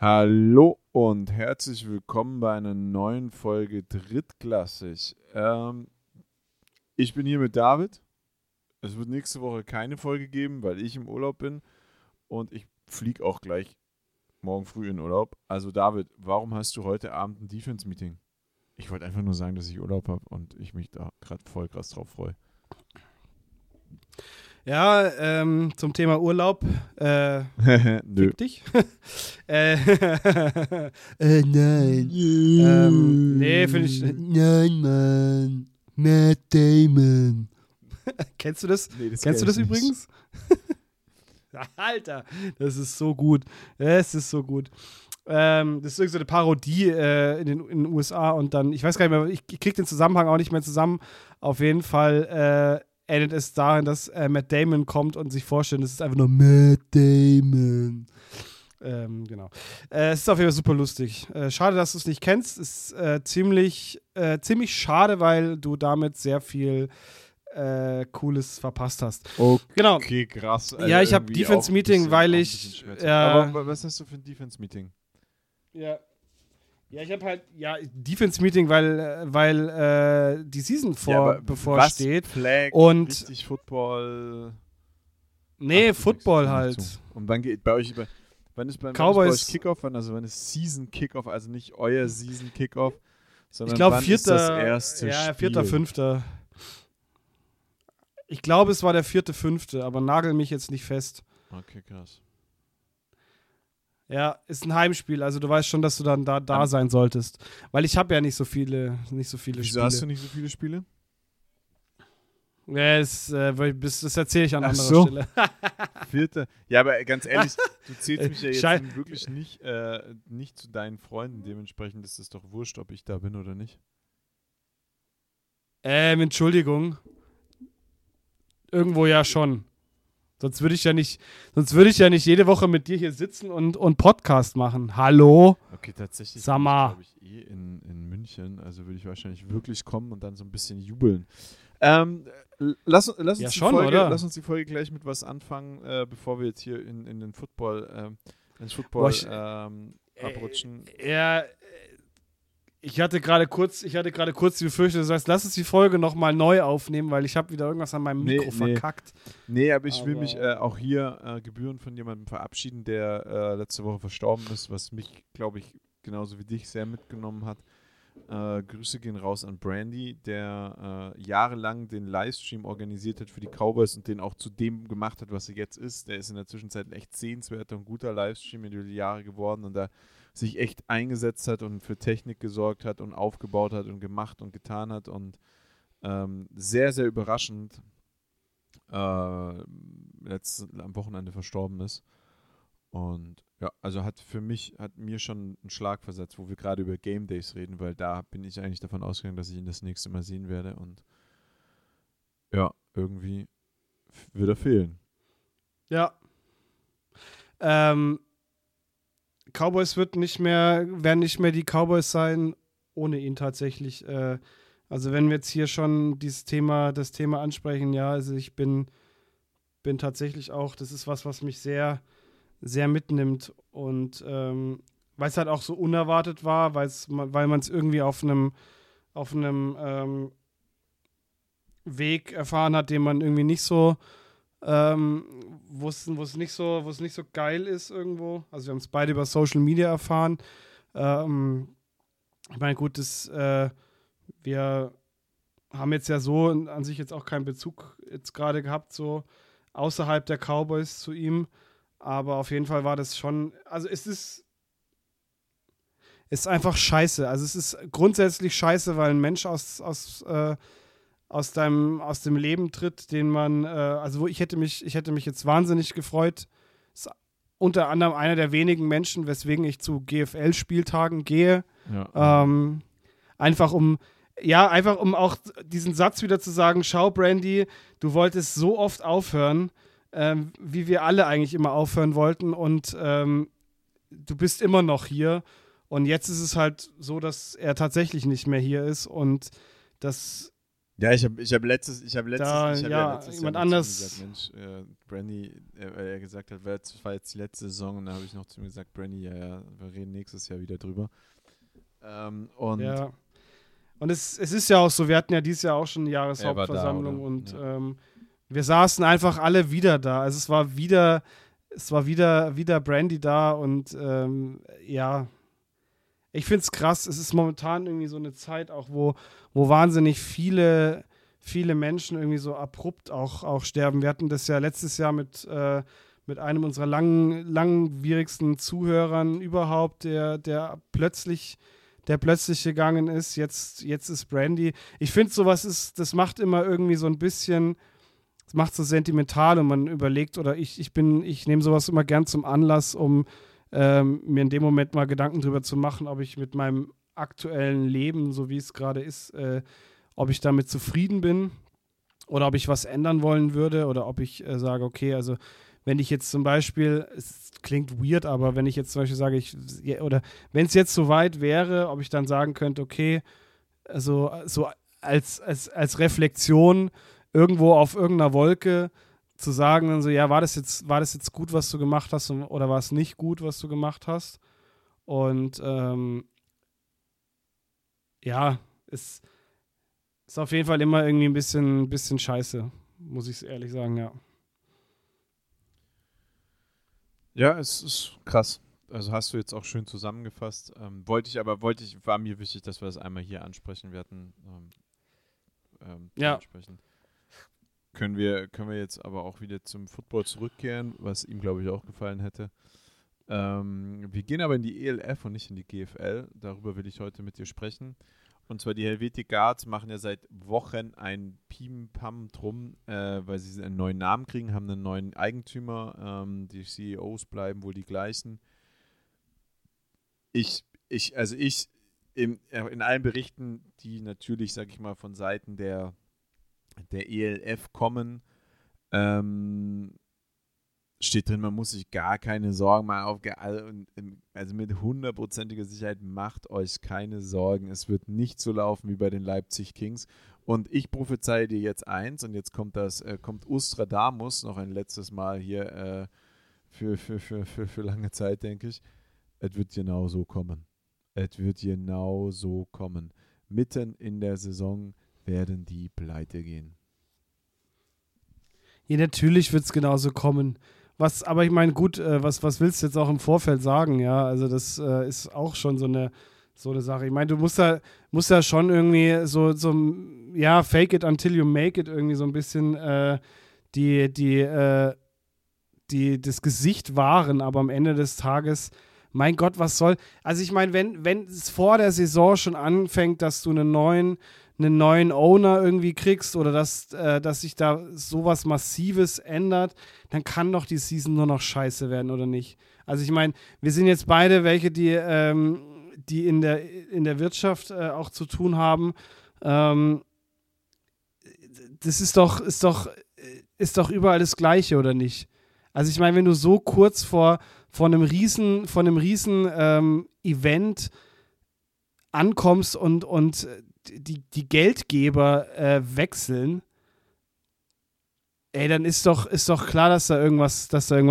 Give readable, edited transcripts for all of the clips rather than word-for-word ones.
Hallo und herzlich willkommen bei einer neuen Folge Drittklassig. Ich bin hier mit David. Es wird nächste Woche keine Folge geben, weil ich im Urlaub bin und ich fliege auch gleich morgen früh in Urlaub. Also David, warum hast du heute Abend ein Defense-Meeting? Ich wollte einfach nur sagen, dass ich Urlaub habe und ich mich da gerade voll krass drauf freue. Ja, zum Thema Urlaub. Nö. Fick dich. Nein. Nee, finde ich. Nein, Mann. Matt Damon. Kennst du das? Nee, Kennst du das übrigens? Alter, das ist so gut. Es ist so gut. Das ist irgendwie so eine Parodie in den USA und dann, ich weiß gar nicht mehr, ich krieg den Zusammenhang auch nicht mehr zusammen. Auf jeden Fall endet es darin, dass Matt Damon kommt und sich vorstellt, es ist einfach nur Matt Damon. Genau. Es ist auf jeden Fall super lustig. Schade, dass du es nicht kennst. Es ist ziemlich schade, weil du damit sehr viel Cooles verpasst hast. Okay, genau. Krass. Ja, ich habe Defense-Meeting, weil ich. Aber was hast du für ein Defense-Meeting? Ja, ich habe halt, Defense-Meeting, weil die Season bevorsteht. Flag, und richtig Football. Nee, Football halt. Und wann geht bei euch wann ist bei euch Kickoff? Wann ist Season Kickoff? Also nicht euer Season Kickoff, sondern ich glaube, wann ist das erste Spiel? 4.5. Ich glaube, es war der 4.5., aber nagel mich jetzt nicht fest. Okay, krass. Ja, ist ein Heimspiel, also du weißt schon, dass du dann da sein solltest. Weil ich habe ja nicht so viele Wieso Spiele. hast du nicht so viele Spiele? Ja, das erzähle ich an anderer Stelle. Vierte. Ja, aber ganz ehrlich, du zählst mich ja jetzt wirklich nicht zu deinen Freunden. Dementsprechend ist es doch wurscht, ob ich da bin oder nicht. Entschuldigung. Irgendwo ja schon. Sonst würde ich ja nicht jede Woche mit dir hier sitzen und Podcast machen. Hallo? Okay, tatsächlich Sag mal. bin ich, glaube ich, in München. Also würde ich wahrscheinlich wirklich kommen und dann so ein bisschen jubeln. Lass uns die Folge gleich mit was anfangen, bevor wir jetzt hier in den Football abrutschen. Ich hatte gerade kurz die Befürchtung, du sagst, lass uns die Folge nochmal neu aufnehmen, weil ich habe wieder irgendwas an meinem Mikro verkackt. Nee, aber ich will mich auch hier gebührend von jemandem verabschieden, der letzte Woche verstorben ist, was mich, glaube ich, genauso wie dich sehr mitgenommen hat. Grüße gehen raus an Brandy, der jahrelang den Livestream organisiert hat für die Cowboys und den auch zu dem gemacht hat, was er jetzt ist. Der ist in der Zwischenzeit ein echt sehenswerter und guter Livestream über die Jahre geworden und da sich echt eingesetzt hat und für Technik gesorgt hat und aufgebaut hat und gemacht und getan hat und sehr, sehr überraschend am Wochenende verstorben ist. Und ja, also hat mir schon einen Schlag versetzt, wo wir gerade über Game Days reden, weil da bin ich eigentlich davon ausgegangen, dass ich ihn das nächste Mal sehen werde und ja, irgendwie wird er fehlen. Ja. Cowboys werden nicht mehr die Cowboys sein, ohne ihn tatsächlich. Also wenn wir jetzt hier schon das Thema ansprechen, ja, also ich bin tatsächlich auch, das ist was mich sehr, sehr mitnimmt und weil es halt auch so unerwartet war, weil man es irgendwie auf einem Weg erfahren hat, den man irgendwie nicht so wo es nicht so geil ist irgendwo. Also wir haben es beide über Social Media erfahren. Ich meine, gut, wir haben jetzt ja so an sich jetzt auch keinen Bezug jetzt gerade gehabt, so außerhalb der Cowboys zu ihm. Aber auf jeden Fall war das schon, also es ist einfach scheiße. Also es ist grundsätzlich scheiße, weil ein Mensch aus dem Leben tritt, den man, ich hätte mich jetzt wahnsinnig gefreut. Ist unter anderem einer der wenigen Menschen, weswegen ich zu GFL-Spieltagen gehe. Ja. Einfach um auch diesen Satz wieder zu sagen, schau Brandy, du wolltest so oft aufhören, wie wir alle eigentlich immer aufhören wollten und du bist immer noch hier und jetzt ist es halt so, dass er tatsächlich nicht mehr hier ist und das Ja, ich hab letztes Jahr jemand anders. gesagt, Mensch, Brandy, er gesagt hat, das war jetzt die letzte Saison und da habe ich noch zu ihm gesagt, Brandy, ja, wir reden nächstes Jahr wieder drüber. Ja. Und es ist ja auch so, wir hatten ja dieses Jahr auch schon eine Jahreshauptversammlung und wir saßen einfach alle wieder da. Also es war wieder Brandy da und ich finde es krass. Es ist momentan irgendwie so eine Zeit auch, wo wahnsinnig viele Menschen irgendwie so abrupt auch sterben. Wir hatten das ja letztes Jahr mit einem unserer langwierigsten Zuhörern überhaupt, der plötzlich gegangen ist. Jetzt ist Brandy. Ich finde, das macht immer irgendwie so ein bisschen, das macht so sentimental und man überlegt, oder ich nehme sowas immer gern zum Anlass, um mir in dem Moment mal Gedanken drüber zu machen, ob ich mit meinem aktuellen Leben, so wie es gerade ist, ob ich damit zufrieden bin oder ob ich was ändern wollen würde oder ob ich sage, okay, also wenn ich jetzt zum Beispiel, es klingt weird, aber wenn ich jetzt zum Beispiel sage, oder wenn es jetzt so weit wäre, ob ich dann sagen könnte, okay, also so als Reflexion irgendwo auf irgendeiner Wolke zu sagen, dann so, ja, war das jetzt gut, was du gemacht hast, oder war es nicht gut, was du gemacht hast? Und es ist auf jeden Fall immer irgendwie ein bisschen scheiße, muss ich ehrlich sagen, ja. Ja, es ist krass. Also hast du jetzt auch schön zusammengefasst. War mir wichtig, dass wir das einmal hier ansprechen. Wir hatten ansprechen. Können wir jetzt aber auch wieder zum Football zurückkehren, was ihm, glaube ich, auch gefallen hätte. Wir gehen aber in die ELF und nicht in die GFL. Darüber will ich heute mit dir sprechen. Und zwar die Helvetic Guards machen ja seit Wochen ein Pim-Pam drum, weil sie einen neuen Namen kriegen, haben einen neuen Eigentümer. Die CEOs bleiben wohl die gleichen. In allen Berichten, die natürlich, sag ich mal, von Seiten der ELF kommen, steht drin, man muss sich gar keine Sorgen machen. Also mit 100%iger Sicherheit macht euch keine Sorgen. Es wird nicht so laufen wie bei den Leipzig Kings. Und ich prophezeie dir jetzt eins, und jetzt kommt Ustradamus noch ein letztes Mal hier für lange Zeit, denke ich. Es wird genau so kommen. Mitten in der Saison werden die pleite gehen. Ja, natürlich wird es genauso kommen. Aber ich meine, gut, was willst du jetzt auch im Vorfeld sagen, ja? Also das ist auch schon so eine Sache. Ich meine, du musst ja schon irgendwie so fake it until you make it irgendwie so ein bisschen das Gesicht wahren, aber am Ende des Tages, mein Gott, was soll, also ich meine, wenn es vor der Saison schon anfängt, dass du einen neuen Owner irgendwie kriegst oder dass sich da sowas Massives ändert, dann kann doch die Season nur noch scheiße werden, oder nicht? Also ich meine, wir sind jetzt beide welche, die in der Wirtschaft auch zu tun haben. Das ist doch überall das Gleiche, oder nicht? Also ich meine, wenn du so kurz vor einem riesen Event ankommst und die Geldgeber wechseln, dann ist doch klar, dass da irgendwas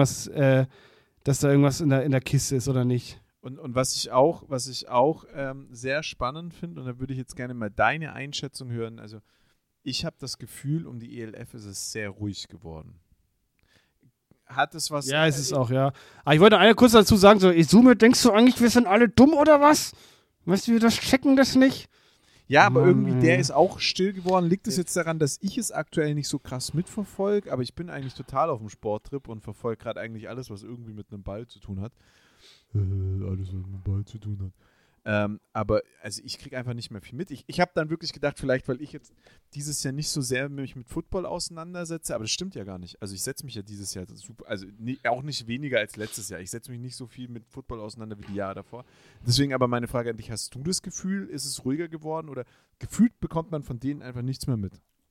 in der Kiste ist, oder nicht? Und was ich auch sehr spannend finde, und da würde ich jetzt gerne mal deine Einschätzung hören, also ich habe das Gefühl, um die ELF ist es sehr ruhig geworden. Hat es was... Ja, es ist auch, ja. Aber ich wollte kurz dazu sagen, so, Izume, denkst du eigentlich, wir sind alle dumm oder was? Weißt du, wir checken das nicht? Ja, aber irgendwie, der ist auch still geworden. Liegt es jetzt daran, dass ich es aktuell nicht so krass mitverfolge? Aber ich bin eigentlich total auf dem Sporttrip und verfolge gerade eigentlich alles, was irgendwie mit einem Ball zu tun hat. Alles, was mit einem Ball zu tun hat. Aber also ich kriege einfach nicht mehr viel mit. Ich habe dann wirklich gedacht, vielleicht, weil ich jetzt dieses Jahr nicht so sehr mich mit Football auseinandersetze, aber das stimmt ja gar nicht. Also ich setze mich ja dieses Jahr super, also auch nicht weniger als letztes Jahr. Ich setze mich nicht so viel mit Football auseinander wie die Jahre davor. Deswegen aber meine Frage an dich, hast du das Gefühl, ist es ruhiger geworden oder gefühlt bekommt man von denen einfach nichts mehr mit?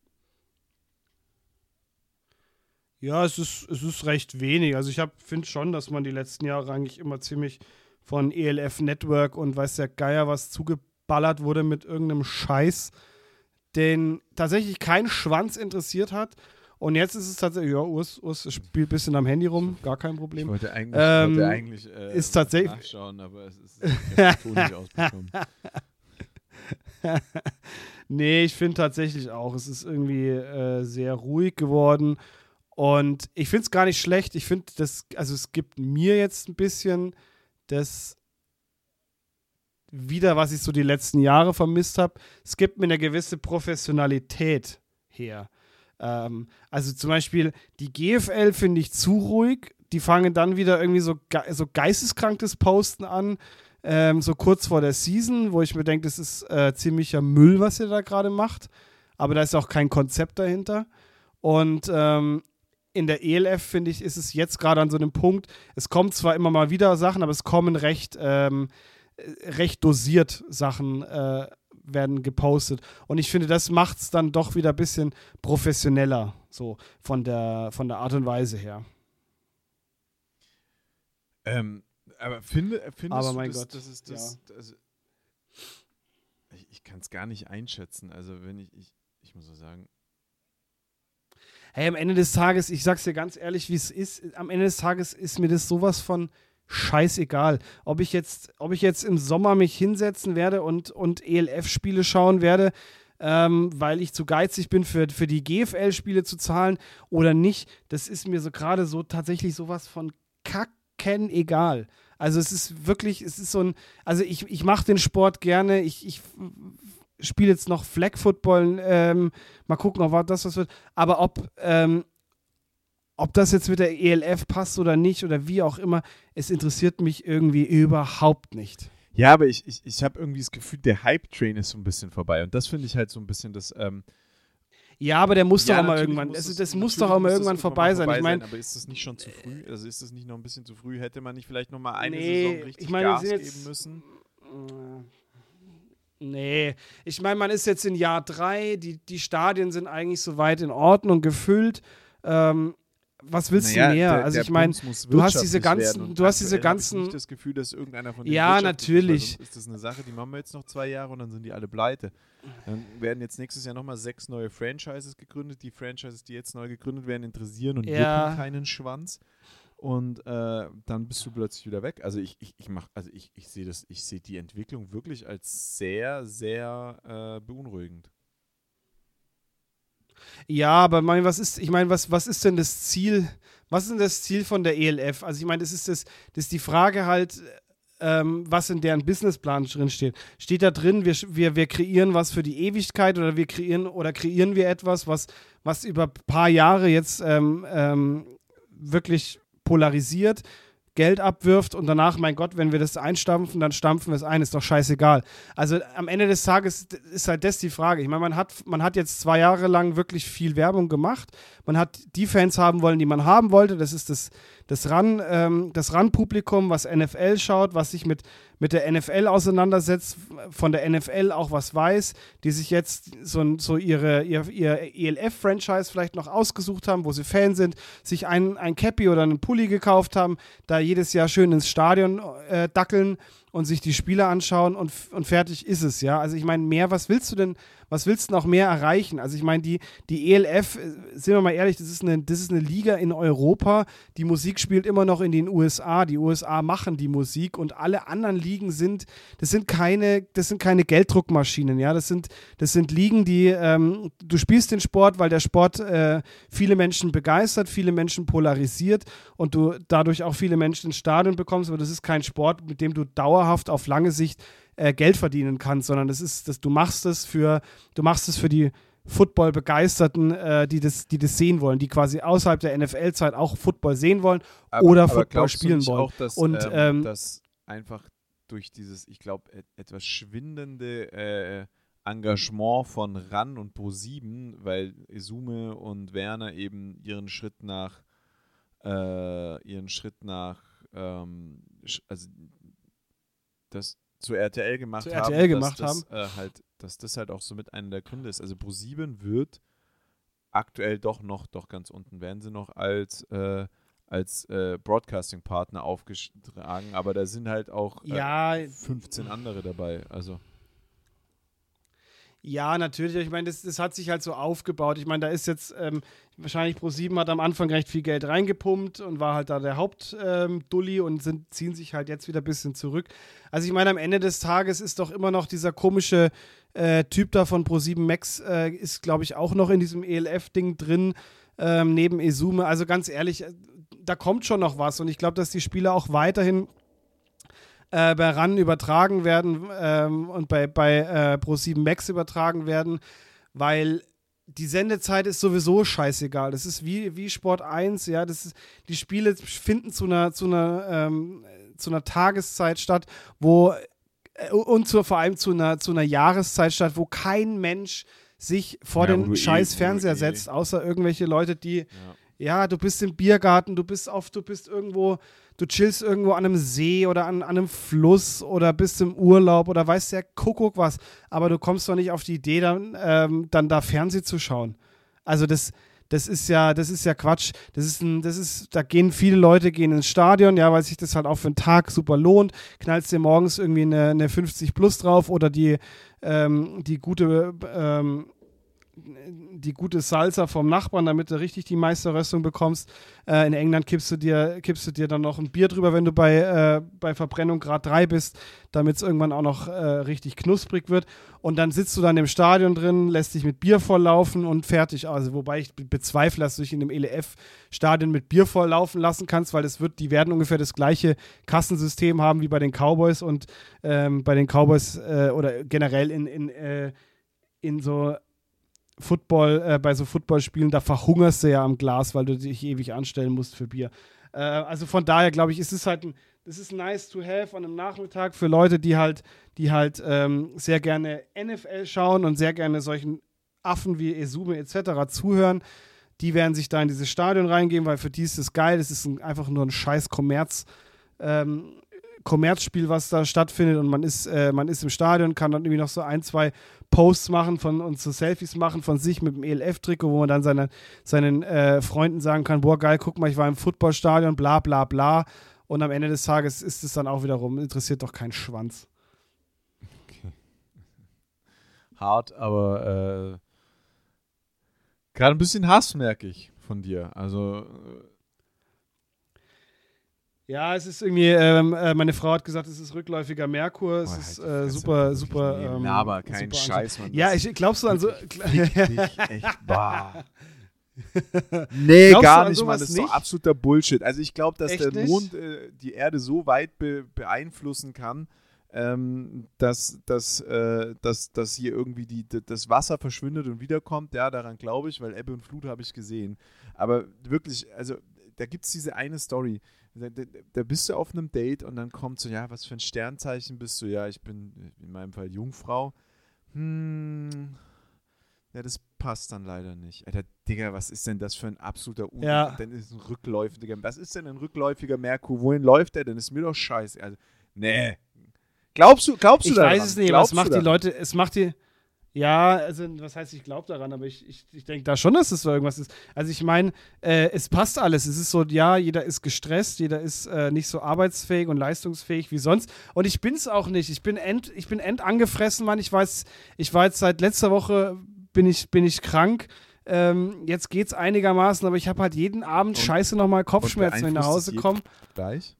Ja, es ist recht wenig. Also ich finde schon, dass man die letzten Jahre eigentlich immer ziemlich von ELF Network und weiß der Geier was zugeballert wurde mit irgendeinem Scheiß. den tatsächlich kein Schwanz interessiert hat. Und jetzt ist es tatsächlich, ja, Urs spielt ein bisschen am Handy rum, gar kein Problem. Ich wollte eigentlich ist tatsächlich nachschauen, aber es ist das Ton nicht ausbekommen. Nee, ich finde tatsächlich auch, es ist irgendwie sehr ruhig geworden. Und ich finde es gar nicht schlecht. Ich finde, also es gibt mir jetzt ein bisschen das wieder, was ich so die letzten Jahre vermisst habe. Es gibt mir eine gewisse Professionalität her. Also zum Beispiel die GFL finde ich zu ruhig. Die fangen dann wieder irgendwie so geisteskrankes Posten an, so kurz vor der Season, wo ich mir denke, das ist ziemlicher Müll, was ihr da gerade macht. Aber da ist auch kein Konzept dahinter. Und in der ELF, finde ich, ist es jetzt gerade an so einem Punkt, es kommen zwar immer mal wieder Sachen, aber es kommen recht dosiert Sachen werden gepostet. Und ich finde, das macht es dann doch wieder ein bisschen professioneller, so von der Art und Weise her. Aber findest aber du, mein das, Gott, das ist das, ja. also ich kann es gar nicht einschätzen. Also wenn ich muss so sagen, Hey, am Ende des Tages, ich sag's dir ganz ehrlich, wie es ist, am Ende des Tages ist mir das sowas von scheißegal. Ob ich jetzt im Sommer mich hinsetzen werde und ELF-Spiele schauen werde, weil ich zu geizig bin, für die GFL-Spiele zu zahlen oder nicht, das ist mir so gerade so tatsächlich sowas von kacken egal. Also es ist wirklich, es ist so ein, also ich mache den Sport gerne, ich spiele jetzt noch Flag Football, mal gucken, ob das was wird, aber ob das jetzt mit der ELF passt oder nicht oder wie auch immer, es interessiert mich irgendwie überhaupt nicht. ja, aber ich habe irgendwie das Gefühl, der Hype-Train ist so ein bisschen vorbei. Und das finde ich halt so ein bisschen das. Ja, aber der muss ja, doch auch mal natürlich irgendwann, muss das muss doch auch mal irgendwann vorbei sein. Ich meine, aber ist das nicht schon zu früh? Also ist das nicht noch ein bisschen zu früh? Hätte man nicht vielleicht noch mal eine nee, Saison richtig ich meine, Gas wir sind geben müssen? Nee, ich meine, man ist jetzt in Jahr 3, die Stadien sind eigentlich soweit in Ordnung gefüllt. Was willst du mehr? Also ich meine, du hast diese ganzen, Ich nicht das Gefühl, dass irgendeiner von denen ja, natürlich. Ist das eine Sache, die machen wir jetzt noch 2 Jahre und dann sind die alle pleite. Dann werden jetzt nächstes Jahr nochmal 6 neue Franchises gegründet. Die Franchises, die jetzt neu gegründet werden, interessieren und jucken keinen Schwanz. Und dann bist du plötzlich wieder weg. Also ich sehe die Entwicklung wirklich als sehr, sehr beunruhigend. Ja, aber was ist denn das Ziel? Was ist denn das Ziel von der ELF? Also ich meine, das ist die Frage halt, was in deren Businessplan drin steht. Steht da drin, wir kreieren was für die Ewigkeit oder kreieren wir etwas, was über ein paar Jahre jetzt wirklich polarisiert, Geld abwirft und danach, mein Gott, wenn wir das einstampfen, dann stampfen wir es ein, ist doch scheißegal. Also am Ende des Tages ist halt das die Frage. Ich meine, man hat jetzt 2 Jahre lang wirklich viel Werbung gemacht. Man hat die Fans haben wollen, die man haben wollte. Das ist das RAN-Publikum, was NFL schaut, was sich mit der NFL auseinandersetzt, von der NFL auch was weiß, die sich jetzt so ihr ELF-Franchise vielleicht noch ausgesucht haben, wo sie Fan sind, sich ein Cappy oder einen Pulli gekauft haben, da jedes Jahr schön ins Stadion dackeln und sich die Spiele anschauen und fertig ist es, ja. Also ich meine, was willst du denn noch mehr erreichen? Also ich meine, die ELF, sind wir mal ehrlich, das ist eine Liga in Europa, die Musik spielt immer noch in den USA, die USA machen die Musik und alle anderen Ligen sind keine Gelddruckmaschinen, ja, das sind Ligen, die, du spielst den Sport, weil der Sport viele Menschen begeistert, viele Menschen polarisiert und du dadurch auch viele Menschen ins Stadion bekommst, aber das ist kein Sport, mit dem du dauerhaft auf lange Sicht Geld verdienen kannst, sondern du machst es für die Football-Begeisterten, die das sehen wollen, die quasi außerhalb der NFL-Zeit auch Football sehen wollen oder Football spielen wollen. Auch, dass, dass einfach durch dieses, ich glaube, etwas schwindende Engagement von RAN und Pro7, weil Esume und Werner eben ihren Schritt nach also das zu RTL gemacht haben, dass das halt auch so mit einer der Gründe ist. Also Pro7 wird aktuell doch ganz unten, werden sie noch als Broadcasting-Partner aufgetragen, aber da sind halt auch 15 andere dabei. Also Ja, natürlich. Ich meine, das hat sich halt so aufgebaut. Ich meine, da ist jetzt wahrscheinlich ProSieben hat am Anfang recht viel Geld reingepumpt und war halt da der Hauptdulli und ziehen sich halt jetzt wieder ein bisschen zurück. Also ich meine, am Ende des Tages ist doch immer noch dieser komische Typ da von ProSieben Max ist, glaube ich, auch noch in diesem ELF-Ding drin, neben Esume. Also ganz ehrlich, da kommt schon noch was und ich glaube, dass die Spieler auch weiterhin bei RAN übertragen werden und bei ProSieben Max übertragen werden, weil die Sendezeit ist sowieso scheißegal. Das ist wie Sport 1, ja, die Spiele finden zu einer Tageszeit statt, wo vor allem zu einer Jahreszeit statt, wo kein Mensch sich vor den scheiß Fernseher setzt, außer irgendwelche Leute, die du bist im Biergarten, du bist irgendwo, du chillst irgendwo an einem See oder an einem Fluss oder bist im Urlaub oder weiß der Kuckuck was, aber du kommst doch nicht auf die Idee, dann da Fernsehen zu schauen. Also das ist ja Quatsch. Da gehen viele Leute ins Stadion, ja, weil sich das halt auch für einen Tag super lohnt. Knallst dir morgens irgendwie eine 50 plus drauf oder die gute Salsa vom Nachbarn, damit du richtig die Meisterröstung bekommst. In England kippst du dir dann noch ein Bier drüber, wenn du bei Verbrennung Grad 3 bist, damit es irgendwann auch noch richtig knusprig wird. Und dann sitzt du dann im Stadion drin, lässt dich mit Bier volllaufen und fertig. Also wobei ich bezweifle, dass du dich in dem ELF-Stadion mit Bier volllaufen lassen kannst, weil die werden ungefähr das gleiche Kassensystem haben wie bei den Cowboys und bei den Cowboys oder generell in so bei so Footballspielen, da verhungerst du ja am Glas, weil du dich ewig anstellen musst für Bier. Also von daher glaube ich, das ist nice to have an einem Nachmittag für Leute, die halt sehr gerne NFL schauen und sehr gerne solchen Affen wie Esume etc. zuhören. Die werden sich da in dieses Stadion reingehen, weil für die ist es geil. Es ist einfach nur ein scheiß Kommerzspiel, was da stattfindet und man ist im Stadion, kann dann irgendwie noch so 1, 2 Posts machen und so Selfies machen von sich mit dem ELF-Trikot, wo man dann seinen Freunden sagen kann, boah geil, guck mal, ich war im Footballstadion, bla bla bla und am Ende des Tages ist es dann auch wiederum, interessiert doch keinen Schwanz. Okay. Hart, aber gerade ein bisschen Hass merke ich von dir, also ja, es ist irgendwie, meine Frau hat gesagt, es ist rückläufiger Merkur, es ist super. Aber kein super Scheiß, Mann. Ja, glaubst du an so. Echt, bah. Nee, gar nicht, Mann. Das ist doch absoluter Bullshit. Also, ich glaube, dass der Mond die Erde so weit beeinflussen kann, dass hier irgendwie das Wasser verschwindet und wiederkommt. Ja, daran glaube ich, weil Ebbe und Flut habe ich gesehen. Aber wirklich, also, da gibt es diese eine Story. Da bist du auf einem Date und dann kommt so, ja, was für ein Sternzeichen bist du? Ja, ich bin in meinem Fall Jungfrau. Ja, das passt dann leider nicht. Alter, Digga, was ist denn das für ein absoluter Dann ist ein rückläufiger. Was ist denn ein rückläufiger Merkur? Wohin läuft der denn? Ist mir doch scheiße. Also, nee. Glaubst du daran? Ich weiß es nicht, was macht die Leute, es macht die. Ja, also was heißt, ich glaube daran, aber ich denke da schon, dass es so irgendwas ist. Also ich meine, es passt alles. Es ist so, ja, jeder ist gestresst, jeder ist nicht so arbeitsfähig und leistungsfähig wie sonst. Und ich bin es auch nicht. Ich bin angefressen, Mann. Ich war jetzt seit letzter Woche bin ich krank. Jetzt geht's einigermaßen, aber ich habe halt jeden Abend scheiße nochmal Kopfschmerzen, wenn ich nach Hause komme. Gleich?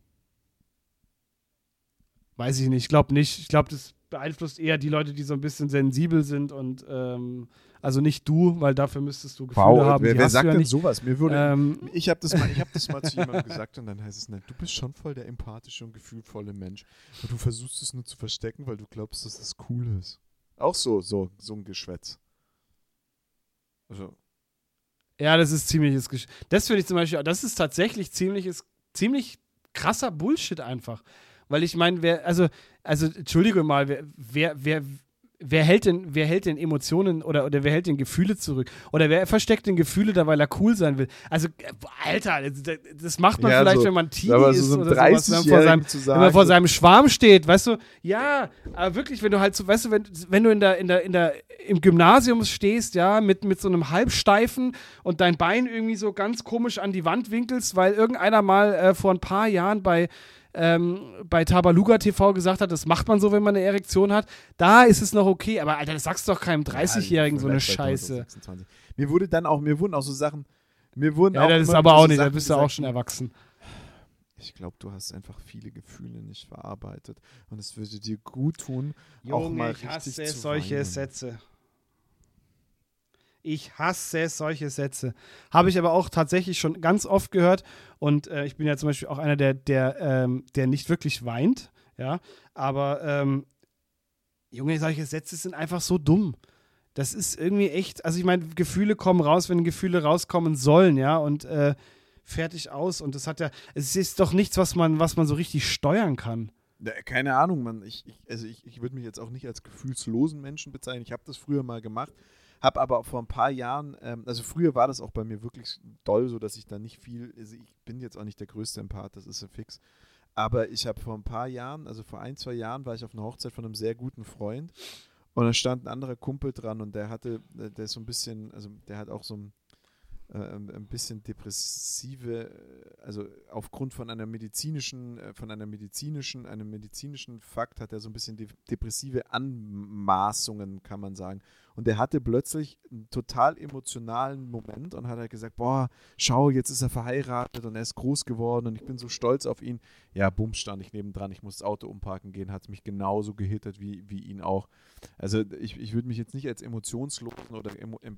Weiß ich nicht, ich glaube nicht. Ich glaube, das beeinflusst eher die Leute, die so ein bisschen sensibel sind und also nicht du, weil dafür müsstest du Gefühle haben. Wer sagt denn sowas? Ich habe das mal zu jemandem gesagt und dann heißt es, du bist schon voll der empathische und gefühlvolle Mensch und du versuchst es nur zu verstecken, weil du glaubst, dass das cool ist. Auch so ein Geschwätz. Also. Ja, das ist ziemliches Geschwätz. Das finde ich zum Beispiel, das ist tatsächlich ziemlich krasser Bullshit einfach. Weil ich meine, also entschuldige mal, wer hält denn Emotionen oder wer hält denn Gefühle zurück? Oder wer versteckt denn Gefühle da, weil er cool sein will? Also, Alter, das macht man vielleicht, wenn man Teenie ist so oder sowas, wenn man vor seinem Schwarm steht, weißt du? Ja, aber wirklich, wenn du halt so, weißt du, wenn du im Gymnasium stehst, ja, mit so einem Halbsteifen und dein Bein irgendwie so ganz komisch an die Wand winkelst, weil irgendeiner mal vor ein paar Jahren bei bei Tabaluga TV gesagt hat, das macht man so, wenn man eine Erektion hat, da ist es noch okay. Aber Alter, das sagst du doch keinem 30-Jährigen so eine Scheiße. Mir wurden auch so Sachen, ja, das ist aber auch nicht, da bist du auch schon erwachsen. Ich glaube, du hast einfach viele Gefühle nicht verarbeitet. Und es würde dir gut tun, Junge, auch mal ich hasse richtig zu solche weinen. Sätze. Ich hasse solche Sätze. Habe ich aber auch tatsächlich schon ganz oft gehört. Und ich bin ja zum Beispiel auch einer, der nicht wirklich weint. Ja, aber Junge, solche Sätze sind einfach so dumm. Das ist irgendwie echt, also ich meine, Gefühle kommen raus, wenn Gefühle rauskommen sollen, ja, und fertig aus. Und das hat ja, es ist doch nichts, was man so richtig steuern kann. Ja, keine Ahnung, Mann. Ich würde mich jetzt auch nicht als gefühlslosen Menschen bezeichnen. Ich habe das früher mal gemacht, habe aber vor ein paar Jahren, also früher war das auch bei mir wirklich doll, so dass ich da nicht viel, also ich bin jetzt auch nicht der größte Empath, das ist ja fix. Aber ich habe vor ein paar Jahren, also vor 1-2 Jahren, war ich auf einer Hochzeit von einem sehr guten Freund und da stand ein anderer Kumpel dran und der ist so ein bisschen, also der hat auch so ein bisschen depressive, also aufgrund von einem medizinischen Fakt hat er so ein bisschen depressive Anmaßungen, kann man sagen. Und er hatte plötzlich einen total emotionalen Moment und hat halt gesagt, boah, schau, jetzt ist er verheiratet und er ist groß geworden und ich bin so stolz auf ihn. Ja, bumm, stand ich nebendran, ich muss das Auto umparken gehen, hat es mich genauso gehittet wie ihn auch. Also ich würde mich jetzt nicht als emotionslosen oder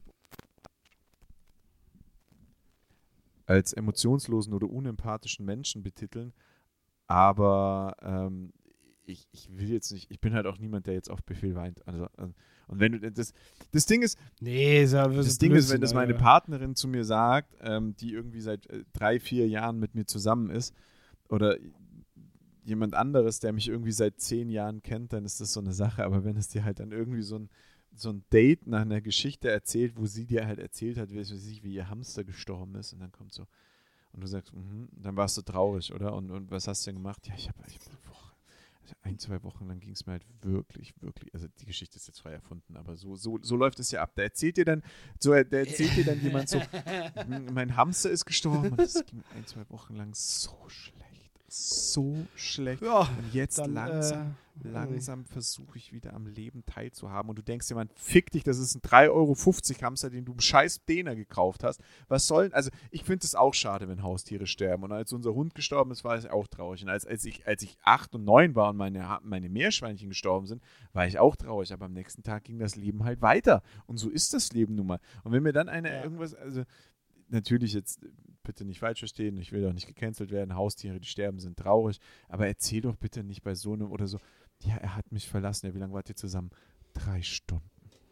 als emotionslosen oder unempathischen Menschen betiteln, aber ich will jetzt nicht, ich bin halt auch niemand, der jetzt auf Befehl weint. Also, und wenn du, das Ding ist, wenn das meine Partnerin zu mir sagt, die irgendwie seit 3-4 Jahren mit mir zusammen ist, oder jemand anderes, der mich irgendwie seit 10 Jahren kennt, dann ist das so eine Sache, aber wenn es dir halt dann irgendwie so ein Date nach einer Geschichte erzählt, wo sie dir halt erzählt hat, wie ihr Hamster gestorben ist und dann kommt so, und du sagst, dann warst du traurig, oder? Und was hast du denn gemacht? Ja, ich habe 1-2 Wochen lang ging es mir halt wirklich, also die Geschichte ist jetzt frei erfunden, aber so läuft es ja ab. Da erzählt dir dann jemand so, mein Hamster ist gestorben und es ging 1-2 Wochen lang so schlecht. Ja, und jetzt dann, langsam versuche ich wieder am Leben teilzuhaben. Und du denkst dir, man, fick dich, das ist ein 3,50 € Hamster, den du im scheiß Däner gekauft hast. Was soll, also ich finde es auch schade, wenn Haustiere sterben. Und als unser Hund gestorben ist, war ich auch traurig. Und als ich 8 und 9 war und meine Meerschweinchen gestorben sind, war ich auch traurig. Aber am nächsten Tag ging das Leben halt weiter. Und so ist das Leben nun mal. Und wenn mir dann irgendwas, also natürlich jetzt bitte nicht falsch verstehen, ich will doch nicht gecancelt werden, Haustiere, die sterben, sind traurig, aber erzähl doch bitte nicht bei so einem oder so, ja, er hat mich verlassen, ja, wie lange wart ihr zusammen? 3 Stunden.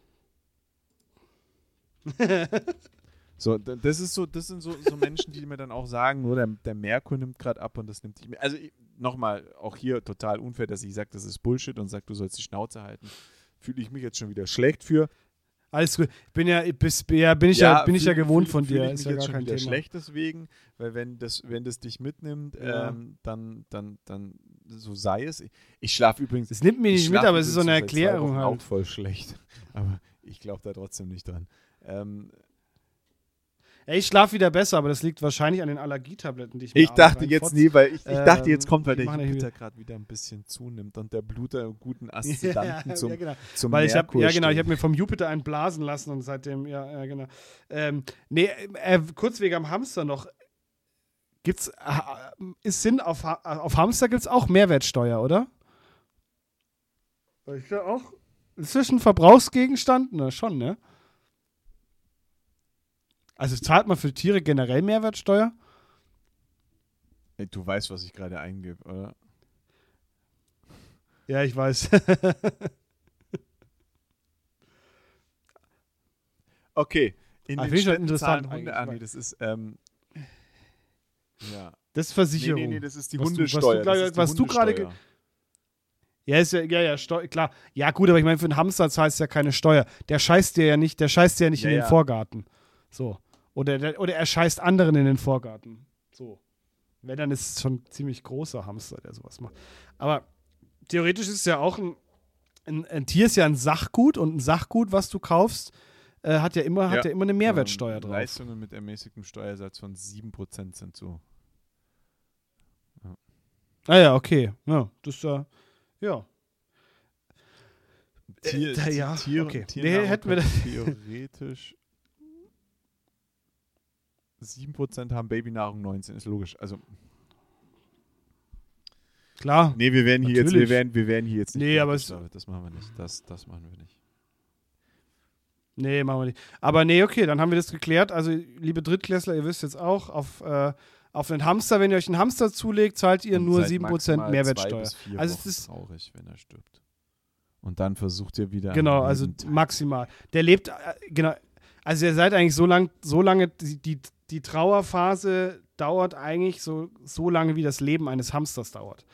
So, das sind so Menschen, die mir dann auch sagen, nur der Merkur nimmt gerade ab und das nimmt nicht mehr. Also nochmal, auch hier total unfair, dass ich sage, das ist Bullshit und sage, du sollst die Schnauze halten. Fühle ich mich jetzt schon wieder schlecht für. Alles gut. Bin ich ja gewohnt von dir. Ist ja gar kein Thema. Schlecht deswegen, weil wenn das dich mitnimmt, dann so sei es. Ich schlafe übrigens. Es nimmt mich nicht mit, aber es ist so eine Erklärung halt. Auch voll schlecht. Aber ich glaube da trotzdem nicht dran. Ich schlafe wieder besser, aber das liegt wahrscheinlich an den Allergietabletten, die ich Ich dachte jetzt weil ich dachte, jetzt kommt, weil der Jupiter gerade wieder ein bisschen zunimmt und der Blut der guten Aszidanten zum weil ich Merkur ich habe mir vom Jupiter einen blasen lassen und seitdem, genau. Kurz wegen am Hamster noch. Auf Hamster gibt es auch Mehrwertsteuer, oder? Ich glaube auch. Ist das ein Verbrauchsgegenstand? Na, schon, ne? Also zahlt man für Tiere generell Mehrwertsteuer? Du weißt, was ich gerade eingebe, oder? Ja, ich weiß. Okay. In den Städten zahlen Hunde. Nee, das ist ja. Das ist Versicherung. Nee, das ist die Hundesteuer. Was du gerade klar. Ja, gut, aber ich meine, für einen Hamster zahlst du ja keine Steuer. Der scheißt dir ja nicht in den Vorgarten. So. Oder er scheißt anderen in den Vorgarten. So. Wenn, dann ist es schon ein ziemlich großer Hamster, der sowas macht. Aber theoretisch ist es ja auch ein Tier ist ja ein Sachgut und ein Sachgut, was du kaufst, hat ja immer eine Mehrwertsteuer drauf. Leistungen mit ermäßigtem Steuersatz von 7% sind so. Ja. Ah ja, okay. Ja, das ja. Ja, Okay. Tiernahrung hätten wir könnte theoretisch 7% haben, Babynahrung 19, ist logisch. Also klar. nee, wir werden hier jetzt nicht. Nee, aber das machen wir nicht. Das machen wir nicht. Nee, machen wir nicht. Aber nee, okay, dann haben wir das geklärt. Also, liebe Drittklässler, ihr wisst jetzt auch, auf einen Hamster, wenn ihr euch einen Hamster zulegt, zahlt ihr nur 7% Mehrwertsteuer. Also es ist traurig, wenn er stirbt. Und dann versucht ihr wieder. Genau, also maximal. Der lebt, genau. Also ihr seid eigentlich so lange, die Trauerphase dauert eigentlich so lange, wie das Leben eines Hamsters dauert.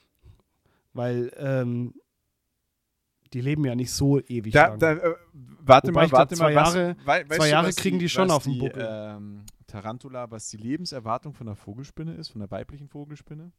Weil die leben ja nicht so ewig lang. Warte Wobei mal, zwei Jahre was kriegen die schon auf den Buckel. Tarantula, was die Lebenserwartung von der Vogelspinne ist, von der weiblichen Vogelspinne?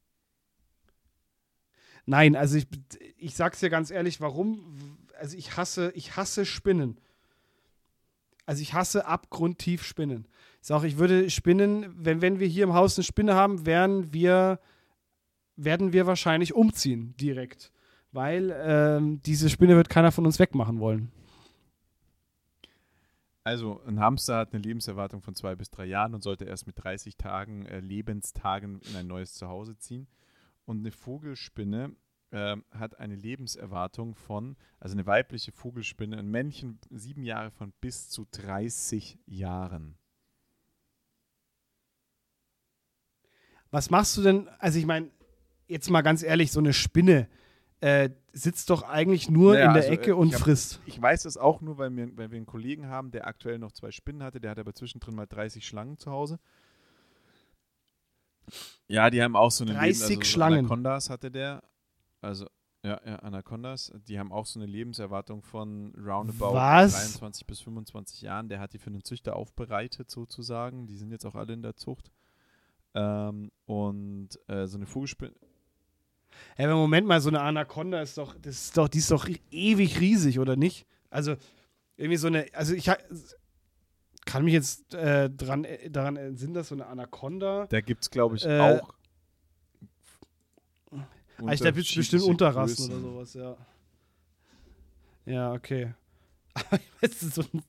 Nein, also ich sag's dir ganz ehrlich, warum? Also ich hasse Spinnen. Also ich hasse abgrundtief Spinnen. Ich würde Spinnen, wenn wir hier im Haus eine Spinne haben, werden wir wahrscheinlich umziehen direkt. Weil diese Spinne wird keiner von uns wegmachen wollen. Also ein Hamster hat eine Lebenserwartung von 2 bis 3 Jahren und sollte erst mit 30 Lebenstagen in ein neues Zuhause ziehen. Und eine Vogelspinne hat eine Lebenserwartung also eine weibliche Vogelspinne, ein Männchen 7 Jahre von bis zu 30 Jahren. Was machst du denn, also ich meine, jetzt mal ganz ehrlich, so eine Spinne sitzt doch eigentlich nur in der Ecke und frisst. Ich weiß das auch nur, weil wir einen Kollegen haben, der aktuell noch 2 Spinnen hatte, der hat aber zwischendrin mal 30 Schlangen zu Hause. Ja, die haben auch so eine 30 Schlangen. Anacondas hatte der. Also, ja, Anacondas. Die haben auch so eine Lebenserwartung von roundabout 23 bis 25 Jahren. Der hat die für einen Züchter aufbereitet, sozusagen. Die sind jetzt auch alle in der Zucht. So eine Vogelspinne. Ja, aber Moment mal, so eine Anaconda die ist doch ewig riesig, oder nicht? Also, irgendwie so eine, also ich kann mich jetzt daran entsinnen, dass so eine Anaconda. Da gibt es, glaube ich, auch. Da gibt es bestimmt Unterrassen oder sowas, ja. Ja, okay. Aber weißt du, so ein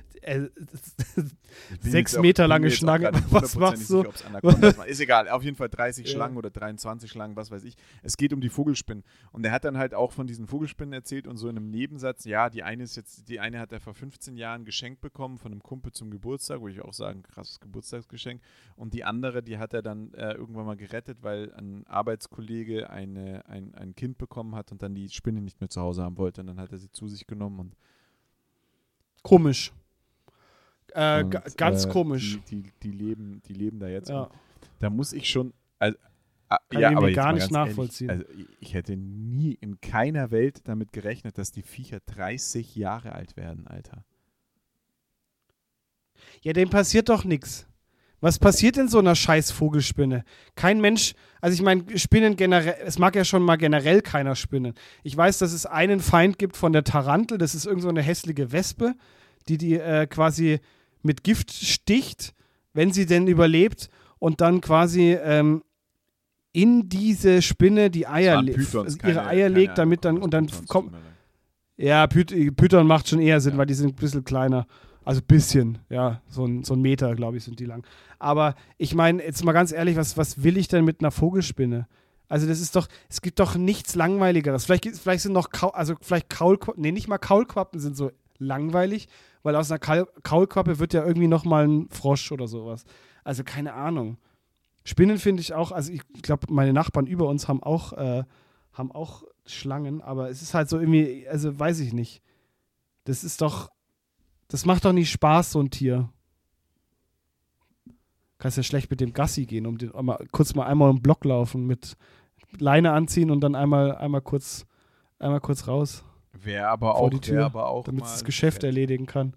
6 Meter lange Schlange. Was machst du? Ist egal, auf jeden Fall 30 Schlangen oder 23 Schlangen, was weiß ich. Es geht um die Vogelspinnen. Und er hat dann halt auch von diesen Vogelspinnen erzählt und so in einem Nebensatz, ja, die eine hat er vor 15 Jahren geschenkt bekommen von einem Kumpel zum Geburtstag, würde ich auch sagen, krasses Geburtstagsgeschenk. Und die andere, die hat er dann irgendwann mal gerettet, weil ein Arbeitskollege ein Kind bekommen hat und dann die Spinne nicht mehr zu Hause haben wollte. Und dann hat er sie zu sich genommen und komisch. Ganz komisch. Die leben da jetzt. Ja. Da muss ich schon. Kann ich mir gar nicht nachvollziehen. Ehrlich, also ich hätte nie in keiner Welt damit gerechnet, dass die Viecher 30 Jahre alt werden, Alter. Ja, dem passiert doch nichts. Was passiert in so einer scheiß Vogelspinne? Kein Mensch, also ich meine, Spinnen generell, es mag ja schon mal generell keiner Spinnen. Ich weiß, dass es einen Feind gibt von der Tarantel, das ist irgend so eine hässliche Wespe, die quasi mit Gift sticht, wenn sie denn überlebt und dann quasi in diese Spinne die Eier ihre Eier legt, damit dann und dann kommt. Ja, Python macht schon eher Sinn, weil die sind ein bisschen kleiner. Also ein bisschen, ja, so ein Meter, glaube ich, sind die lang. Aber ich meine, jetzt mal ganz ehrlich, was will ich denn mit einer Vogelspinne? Also es gibt doch nichts Langweiligeres. Vielleicht sind noch, Kaulquappen, nicht mal Kaulquappen sind so langweilig, weil aus einer Kaulquappe wird ja irgendwie nochmal ein Frosch oder sowas. Also keine Ahnung. Spinnen finde ich auch, also ich glaube, meine Nachbarn über uns haben auch Schlangen, aber es ist halt so irgendwie, also weiß ich nicht. Das macht doch nicht Spaß, so ein Tier. Kannst ja schlecht mit dem Gassi gehen, kurz mal einmal im Block laufen, mit Leine anziehen und dann einmal kurz raus. Wäre aber auch, damit es das Geschäft erledigen kann.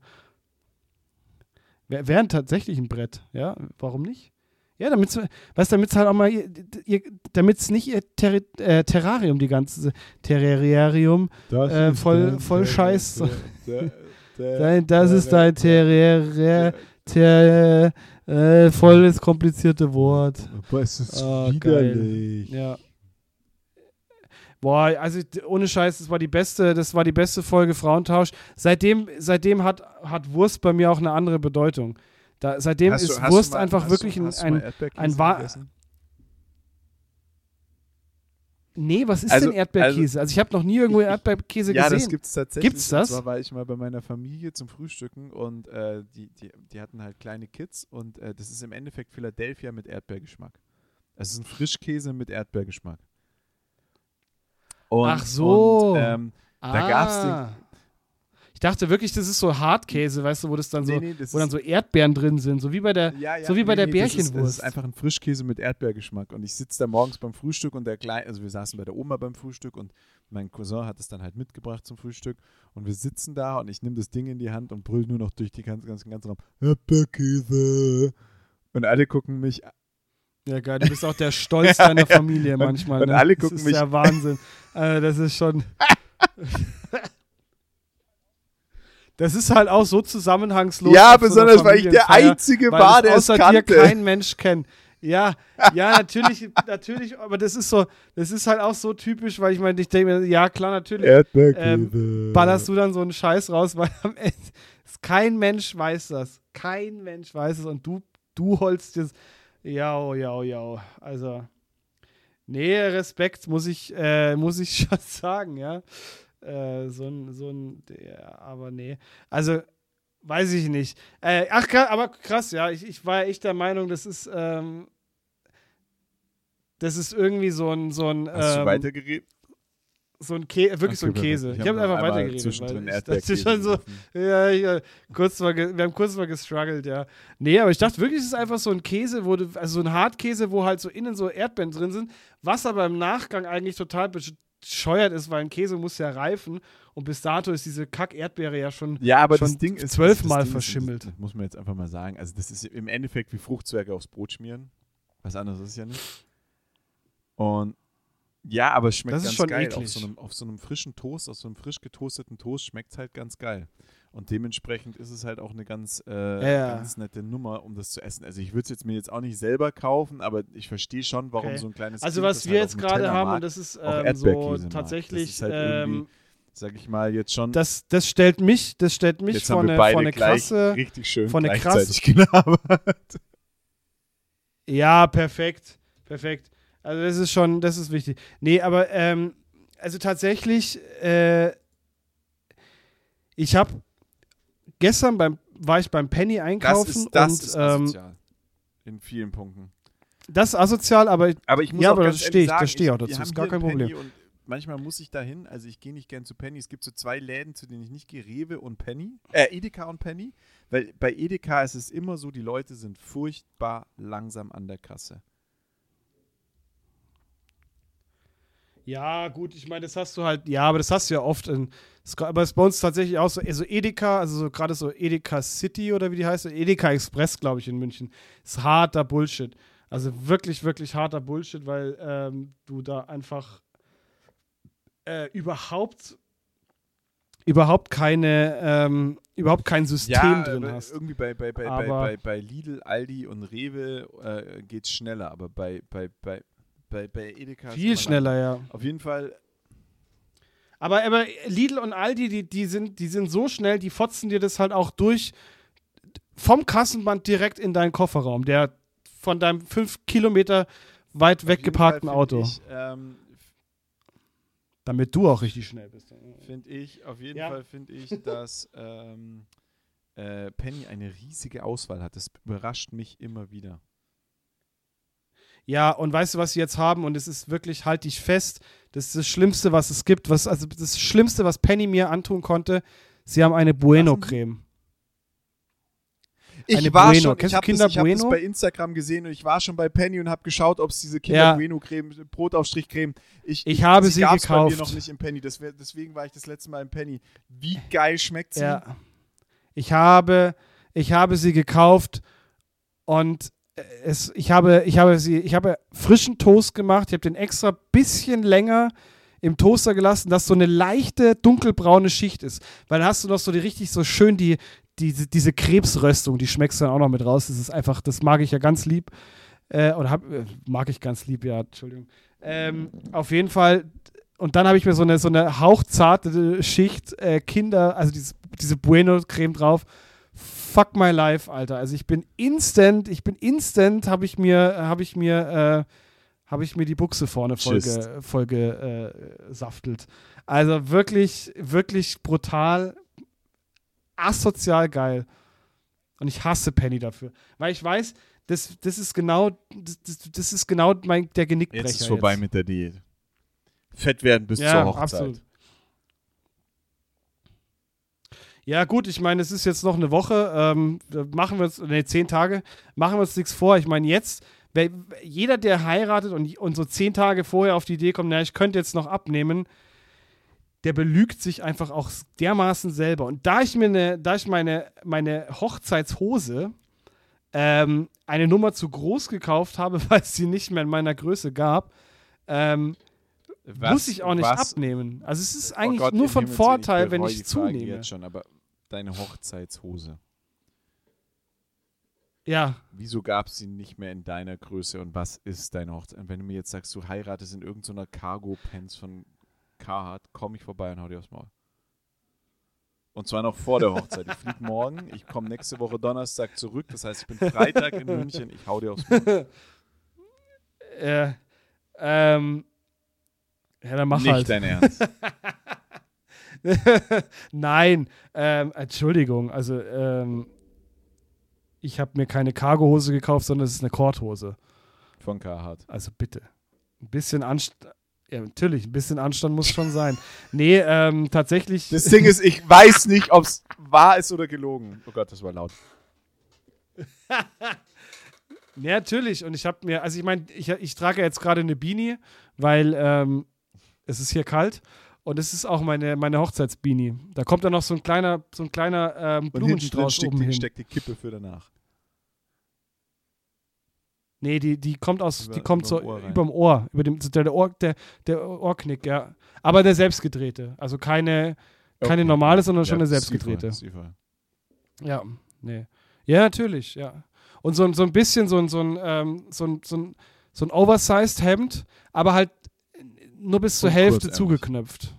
Wäre tatsächlich ein Brett, ja? Warum nicht? Ja, damit es halt auch mal, damit es nicht ihr Terrarium, die ganze Terrarium voll Scheiß. Das ist dein Terrarium, voll das komplizierte Wort. Aber es ist widerlich. Ja. Boah, also ohne Scheiß, das war die beste Folge Frauentausch. Seitdem hat Wurst bei mir auch eine andere Bedeutung. Seitdem ist Wurst einfach wirklich ein Nee, was ist denn Erdbeerkäse? Also ich habe noch nie irgendwo Erdbeerkäse gesehen. Ja, das gibt's tatsächlich. Gibt's das? Und zwar war ich mal bei meiner Familie zum Frühstücken und die hatten halt kleine Kids und das ist im Endeffekt Philadelphia mit Erdbeergeschmack. Es ist ein Frischkäse mit Erdbeergeschmack. Und, ach so. Und, da gab's den. Ich dachte wirklich, das ist so Hartkäse, weißt du, wo das dann so, das wo dann so Erdbeeren drin sind, so wie bei der, der Bärchenwurst. Das ist einfach ein Frischkäse mit Erdbeergeschmack. Und ich sitze da morgens beim Frühstück und also wir saßen bei der Oma beim Frühstück und mein Cousin hat es dann halt mitgebracht zum Frühstück und wir sitzen da und ich nehme das Ding in die Hand und brüll nur noch durch den ganzen Raum, Erdbeerkäse. Und alle gucken mich. Ja, geil, du bist auch der Stolz deiner Familie manchmal. Und alle gucken mich. Das ist ja Wahnsinn. Das ist schon. Das ist halt auch so zusammenhangslos. Ja, besonders, weil ich der Einzige war, der es kannte. Außer dir kein Mensch kennt. Ja, natürlich, aber das ist halt auch so typisch, weil ich meine, ich denke mir, ja klar, natürlich ballerst du dann so einen Scheiß raus, weil am Ende kein Mensch weiß das. Kein Mensch weiß es und du holst das. Ja. Also, nee, Respekt, muss ich schon sagen, ja. Aber nee. Also, weiß ich nicht. Aber krass, ja. Ich war echt der Meinung, das ist irgendwie so ein Hast du weitergeredet? So ein wirklich so ein Käse. Ich habe einfach weitergeredet. Zwischendrin Erdbeerkäse. Schon so, wir haben kurz mal gestruggelt, ja. Nee, aber ich dachte wirklich, es ist einfach so ein Käse, also so ein Hartkäse, wo halt so innen so Erdbeeren drin sind, was aber im Nachgang eigentlich total bescheuert ist, weil ein Käse muss ja reifen und bis dato ist diese Kack-Erdbeere ja schon, das Ding ist 12-mal verschimmelt. Das muss man jetzt einfach mal sagen. Also das ist im Endeffekt wie Fruchtzwerge aufs Brot schmieren. Was anderes ist es ja nicht. Und ja, aber es schmeckt das ist ganz schon geil. Eklig. Auf so einem frischen Toast, auf so einem frisch getoasteten Toast schmeckt es halt ganz geil. Und dementsprechend ist es halt auch eine ganz nette Nummer, um das zu essen. Also ich würde es mir jetzt auch nicht selber kaufen, aber ich verstehe schon, warum so ein kleines Also Kind, was wir jetzt gerade haben, und das ist so tatsächlich, das ist halt sag ich mal, jetzt schon. Das stellt mich vor eine krasse, richtig schön vor eine gleichzeitig gelabert. Ja, perfekt. Also das ist wichtig. Nee, aber also tatsächlich, gestern war ich beim Penny einkaufen. Das ist asozial. In vielen Punkten. Das ist asozial, aber ich muss auch aber ganz das stehe ich auch dazu. Das ist gar kein Problem. Und manchmal muss ich dahin, also ich gehe nicht gern zu Penny. Es gibt so 2 Läden, zu denen ich nicht gehe, Rewe und Penny. Edeka und Penny. Weil bei Edeka ist es immer so, die Leute sind furchtbar langsam an der Kasse. Ja, gut, ich meine, das hast du halt, aber das hast du ja oft aber es ist bei uns tatsächlich auch so, also Edeka, also so gerade so Edeka City oder wie die heißt, Edeka Express, glaube ich, in München, ist harter Bullshit. Also wirklich, wirklich harter Bullshit, weil du da einfach überhaupt kein System drin hast. Irgendwie bei Lidl, Aldi und Rewe geht's schneller, aber bei Edeka viel schneller, ja. Auf jeden Fall. Aber Lidl und Aldi, die sind so schnell, die fotzen dir das halt auch vom Kassenband direkt in deinen Kofferraum, der von deinem 5 Kilometer weit weg geparkten Auto. Damit du auch richtig schnell bist. Auf jeden Fall finde ich, dass Penny eine riesige Auswahl hat. Das überrascht mich immer wieder. Ja, und weißt du, was sie jetzt haben? Und es ist wirklich, halt dich fest, das ist das Schlimmste, was es gibt. Also das Schlimmste, was Penny mir antun konnte, sie haben eine Bueno-Creme. Ich habe das bei Instagram gesehen und ich war schon bei Penny und habe geschaut, ob es diese Kinder Bueno-Creme, Brotaufstrichcreme, ich habe sie gekauft. Bei mir noch nicht im Penny, deswegen war ich das letzte Mal im Penny. Wie geil schmeckt sie? Ja. Ich habe sie gekauft und ich habe frischen Toast gemacht, ich habe den extra ein bisschen länger im Toaster gelassen, dass so eine leichte dunkelbraune Schicht ist, weil dann hast du noch so richtig so schön diese Krebsröstung, die schmeckst du dann auch noch mit raus, das ist einfach, das mag ich ja ganz lieb, mag ich ganz lieb, ja, Entschuldigung. Auf jeden Fall, dann habe ich mir so eine hauchzarte Schicht Kinder, also diese Bueno-Creme drauf. Fuck my life, Alter. Also ich bin instant, habe ich mir die Buchse vorne voll gesaftelt. Also wirklich, wirklich brutal, asozial geil. Und ich hasse Penny dafür. Weil ich weiß, das ist genau der Genickbrecher. Jetzt ist vorbei mit der Diät. Fett werden bis zur Hochzeit. Absolut. Ja, gut, ich meine, es ist jetzt noch eine Woche, 10 Tage, machen wir uns nichts vor. Ich meine, jetzt, jeder, der heiratet und so 10 Tage vorher auf die Idee kommt, ich könnte jetzt noch abnehmen, der belügt sich einfach auch dermaßen selber. Und da ich meine Hochzeitshose eine Nummer zu groß gekauft habe, weil es sie nicht mehr in meiner Größe gab, muss ich auch nicht abnehmen. Also es ist eigentlich nur von Vorteil, wenn ich zunehme. Jetzt schon, aber deine Hochzeitshose. Ja. Wieso gab es sie nicht mehr in deiner Größe und was ist deine Hochzeit? Und wenn du mir jetzt sagst, du heiratest in irgendeiner Cargo-Pants von Carhartt, komme ich vorbei und hau dir aufs Maul. Und zwar noch vor der Hochzeit. Ich fliege morgen, ich komme nächste Woche Donnerstag zurück, das heißt, ich bin Freitag in München, ich hau dir aufs Maul. Ja, dann mach nicht halt. Dein Ernst. Nein, Entschuldigung, also ich habe mir keine Cargohose gekauft, sondern es ist eine Korthose. Von Carhartt. Also bitte. Ein bisschen Anstand, ja natürlich, ein bisschen Anstand muss schon sein. Nee, tatsächlich. Das Ding ist, ich weiß nicht, ob es wahr ist oder gelogen. Oh Gott, das war laut. Ja, natürlich. Und ich habe mir, also ich meine, ich trage jetzt gerade eine Beanie, weil es ist hier kalt und es ist auch meine Hochzeitsbeanie. Da kommt dann noch so ein kleiner Blumenstrauß oben hin. Steckt die Kippe für danach. Nee, die kommt so überm Ohr, der Ohrknick, ja. Aber der selbstgedrehte, also keine normale, sondern schon eine selbstgedrehte. Ja, nee. Ja, natürlich, ja. Und so ein bisschen so ein oversized Hemd, aber halt nur bis zur Hälfte zugeknöpft.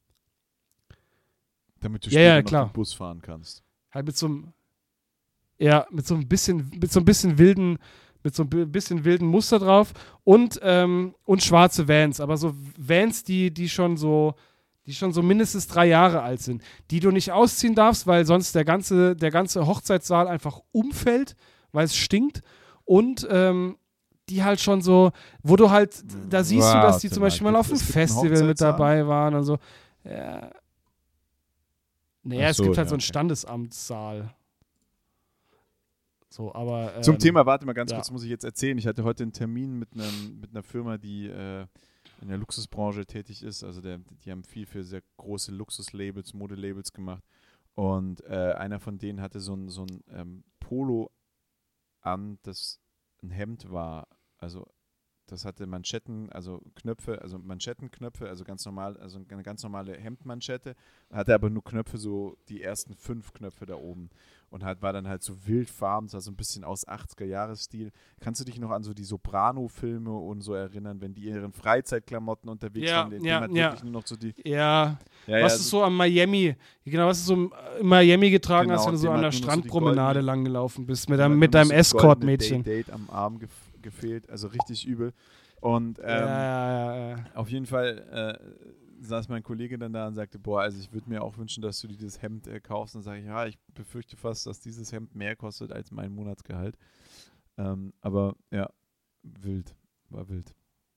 Damit du später noch den Bus fahren kannst. Halt mit so ein bisschen wilden Muster drauf und schwarze Vans, aber so Vans, die schon so mindestens 3 Jahre alt sind, die du nicht ausziehen darfst, weil sonst der ganze Hochzeitssaal einfach umfällt, weil es stinkt und die halt schon so, wo du halt, da siehst du, dass die zum Beispiel mal auf einem Festival mit dabei waren und so. Ja. Naja, es gibt halt so einen Standesamtssaal. So, aber zum Thema, warte mal ganz kurz, muss ich jetzt erzählen. Ich hatte heute einen Termin mit einer Firma, die in der Luxusbranche tätig ist. Also die haben viel für sehr große Luxuslabels, Modelabels gemacht. Und einer von denen hatte so ein Polo an, das ein Hemd war. Also das hatte Manschettenknöpfe, also ganz normal, also eine ganz normale Hemdmanschette, hatte aber nur Knöpfe, so die ersten 5 Knöpfe da oben. Und war dann halt so wildfarben, sah so ein bisschen aus 80er-Jahres-Stil. Kannst du dich noch an so die Soprano-Filme und so erinnern, wenn die in ihren Freizeitklamotten unterwegs waren? Wirklich nur noch so die was ist so am Miami, genau, was du so in Miami getragen hast, wenn du so an der Strandpromenade lang gelaufen bist, mit deinem Escort-Mädchen. Date am Arm gefehlt, also richtig übel. Und auf jeden Fall saß mein Kollege dann da und sagte, also ich würde mir auch wünschen, dass du dir das Hemd kaufst. Und sage ich, ich befürchte fast, dass dieses Hemd mehr kostet als mein Monatsgehalt. Aber ja, war wild.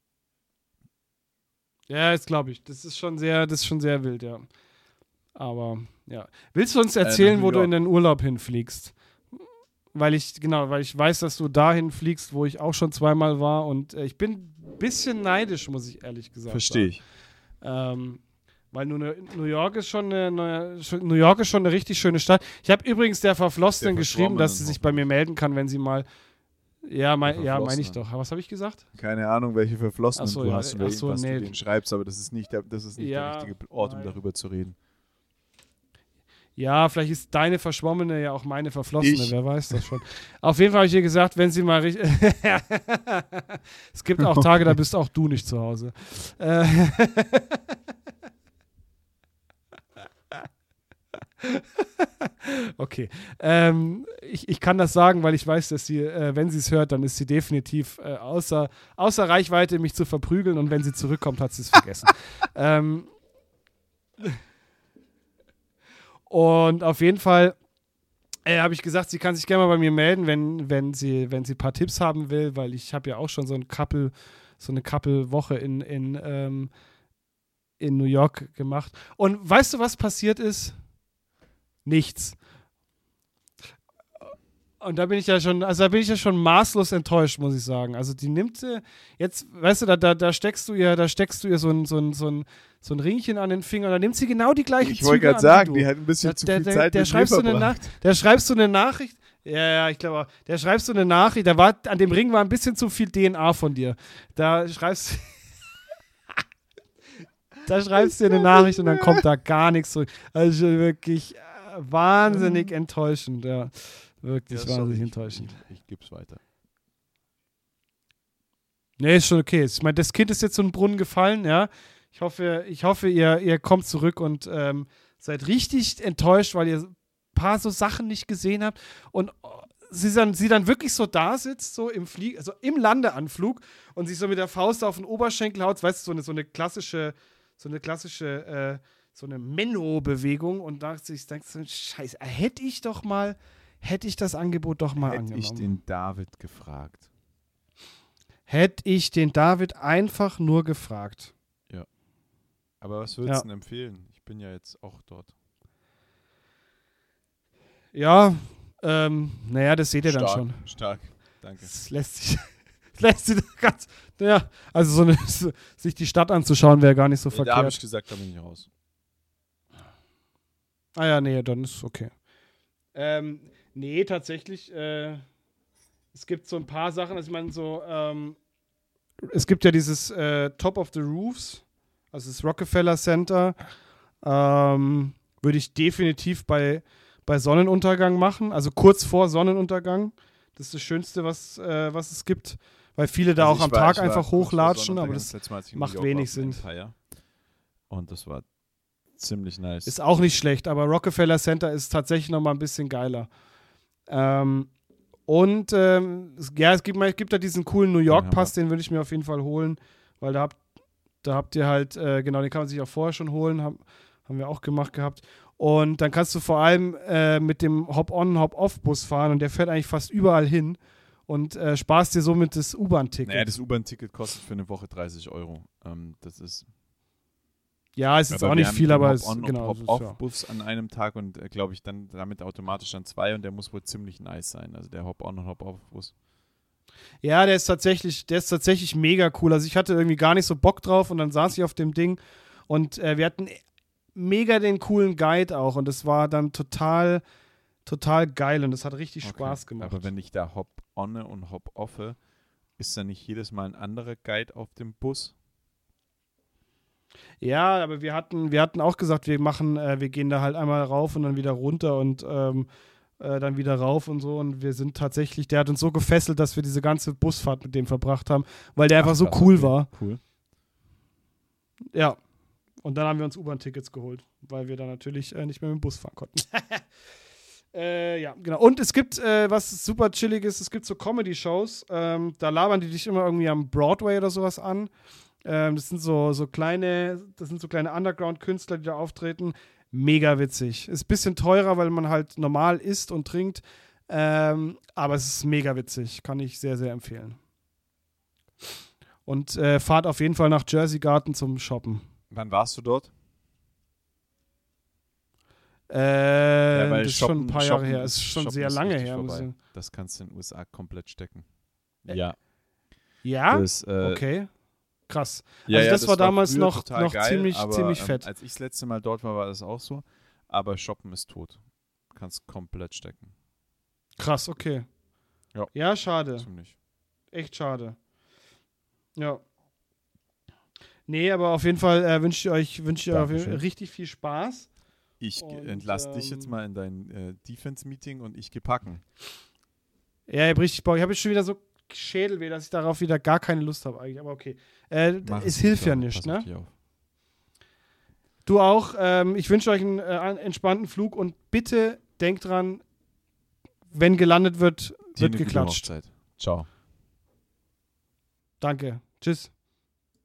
Ja, das glaube ich. Das ist schon sehr wild, ja. Aber, ja. Willst du uns erzählen, wo du in den Urlaub hinfliegst? Weil ich weiß, dass du dahin fliegst, wo ich auch schon 2-mal war und ich bin ein bisschen neidisch, muss ich ehrlich gesagt sagen. Verstehe ich. Weil New York ist schon eine richtig schöne Stadt. Ich habe übrigens der Verflossenen geschrieben, dass sie sich bei mir melden kann, wenn sie mal. Meine ich doch. Was habe ich gesagt? Keine Ahnung, welche Verflossenen du hast oder was du denen schreibst, aber das ist nicht der richtige Ort, um darüber zu reden. Ja, vielleicht ist deine Verschwommene ja auch meine Verflossene, Ich. wer weiß das schon. Auf jeden Fall habe ich ihr gesagt, wenn sie mal richtig. Es gibt auch Tage, da bist auch du nicht zu Hause. Äh, Okay. Ich kann das sagen, weil ich weiß, dass sie, wenn sie es hört, dann ist sie definitiv außer Reichweite, mich zu verprügeln, und wenn sie zurückkommt, hat sie es vergessen. Und auf jeden Fall habe ich gesagt, sie kann sich gerne mal bei mir melden, wenn sie ein paar Tipps haben will, weil ich habe ja auch schon so eine Couple-Woche in New York gemacht. Und weißt du, was passiert ist? Nichts. Und da bin ich ja schon maßlos enttäuscht, muss ich sagen. Also die nimmt sie, jetzt, weißt du, da steckst du ihr so ein Ringchen an den Finger, und dann nimmt sie genau die gleichen Ich wollte Züge gerade an sagen, wie die du. hat ein bisschen zu viel Der Zeit mit mir schreibst du verbracht. der schreibst du eine Nachricht, ja, ich glaube auch, der schreibst du eine Nachricht, an dem Ring war ein bisschen zu viel DNA von dir. Da schreibst du eine Nachricht und dann kommt da gar nichts zurück. Also wirklich wahnsinnig enttäuschend, ja. Wirklich Ja, wahnsinnig sorry, enttäuschend. Ich gebe es weiter. Nee, ist schon okay. Ich meine, das Kind ist jetzt so in den Brunnen gefallen, ja. Ich hoffe, ihr kommt zurück und seid richtig enttäuscht, weil ihr ein paar so Sachen nicht gesehen habt und sie dann wirklich so da sitzt, so also im Landeanflug, und sich so mit der Faust auf den Oberschenkel haut, weißt du, so eine klassische so eine Menno-Bewegung, und da denkst du, Scheiße, hätte ich das Angebot doch mal angenommen. Hätte ich den David gefragt. Hätte ich den David einfach nur gefragt. Ja. Aber was würdest du denn empfehlen? Ich bin ja jetzt auch dort. Ja, naja, das seht ihr dann schon. Stark, danke. Das lässt sich ganz, ja, also sich die Stadt anzuschauen wäre gar nicht so verkehrt. Da habe ich gesagt, da bin ich raus. Ah ja, nee, dann ist okay. Nee, tatsächlich, es gibt so ein paar Sachen, also ich meine so, es gibt ja dieses Top of the Roofs, also das Rockefeller Center, würde ich definitiv bei Sonnenuntergang machen, also kurz vor Sonnenuntergang. Das ist das Schönste, was es gibt, weil viele da auch am Tag einfach hochlatschen, aber das macht wenig Sinn. Und das war ziemlich nice. Ist auch nicht schlecht, aber Rockefeller Center ist tatsächlich noch mal ein bisschen geiler. Es gibt da diesen coolen New York-Pass, den würde ich mir auf jeden Fall holen, weil da habt ihr halt, genau, den kann man sich auch vorher schon holen, haben wir auch gemacht gehabt. Und dann kannst du vor allem mit dem Hop-on, Hop-off-Bus fahren, und der fährt eigentlich fast überall hin, und sparst dir somit das U-Bahn-Ticket. Naja, das U-Bahn-Ticket kostet für eine Woche 30 Euro. Das ist... Ja, es ist auch nicht viel, aber es ist genau. Hop-off-Bus an einem Tag, und glaube ich dann damit automatisch dann 2, und der muss wohl ziemlich nice sein, also der Hop-on und Hop-off-Bus. Ja, der ist tatsächlich mega cool. Also ich hatte irgendwie gar nicht so Bock drauf, und dann saß ich auf dem Ding, und wir hatten mega den coolen Guide auch, und das war dann total geil, und das hat richtig Spaß gemacht. Aber wenn ich da Hop-onne und Hop-offe, ist da nicht jedes Mal ein anderer Guide auf dem Bus? Ja, aber wir hatten auch gesagt, wir gehen da halt einmal rauf und dann wieder runter und dann wieder rauf und so, und wir sind tatsächlich, der hat uns so gefesselt, dass wir diese ganze Busfahrt mit dem verbracht haben, weil der einfach so cool war. Cool. Ja. Und dann haben wir uns U-Bahn-Tickets geholt, weil wir dann natürlich nicht mehr mit dem Bus fahren konnten. Ja, genau. Und es gibt, was super chillig ist, es gibt so Comedy-Shows, da labern die dich immer irgendwie am Broadway oder sowas an. Das sind so kleine Underground-Künstler, die da auftreten. Mega witzig. Ist ein bisschen teurer, weil man halt normal isst und trinkt. Aber es ist mega witzig. Kann ich sehr, sehr empfehlen. Und fahrt auf jeden Fall nach Jersey Garden zum Shoppen. Wann warst du dort? Das ist schon ein paar Jahre her. Es ist schon sehr lange her. Das kannst du in den USA komplett stecken. Ja. Ja? Das, okay. Krass. Ja, also das war damals noch geil, ziemlich fett. Als ich das letzte Mal dort war das auch so. Aber Shoppen ist tot. Kannst komplett stecken. Krass, okay. Ja, schade. Ziemlich. Echt schade. Ja. Nee, aber auf jeden Fall wünsche ich euch richtig viel Spaß. Ich Und, entlasse dich jetzt mal in dein Defense-Meeting und ich gehe packen. Ja, ich habe richtig Bock. Ich habe jetzt schon wieder so Schädelweh, dass ich darauf wieder gar keine Lust habe eigentlich. Aber okay. Es hilft ja nicht, ne? Du auch. Ich wünsche euch einen entspannten Flug und bitte denkt dran, wenn gelandet wird, wird geklatscht. Ciao. Danke. Tschüss.